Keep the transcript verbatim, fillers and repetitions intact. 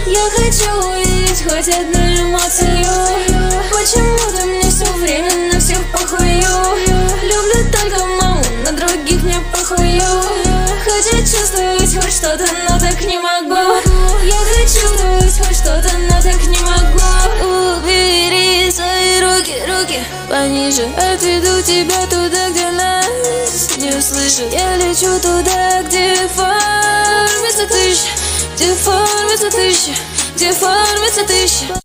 Я хочу увидеть хоть одну эмоцию. Почему-то мне все время на всех похую. Люблю только маму, на других не похую. Хочу чувствовать хоть что-то, но так не могу. Я хочу чувствовать хоть что-то, но так не могу. Убери свои руки, руки пониже. Отведу тебя туда, где нас не услышат. Я лечу туда, где формится тысяча, где формится тысяча, где формится тысяча.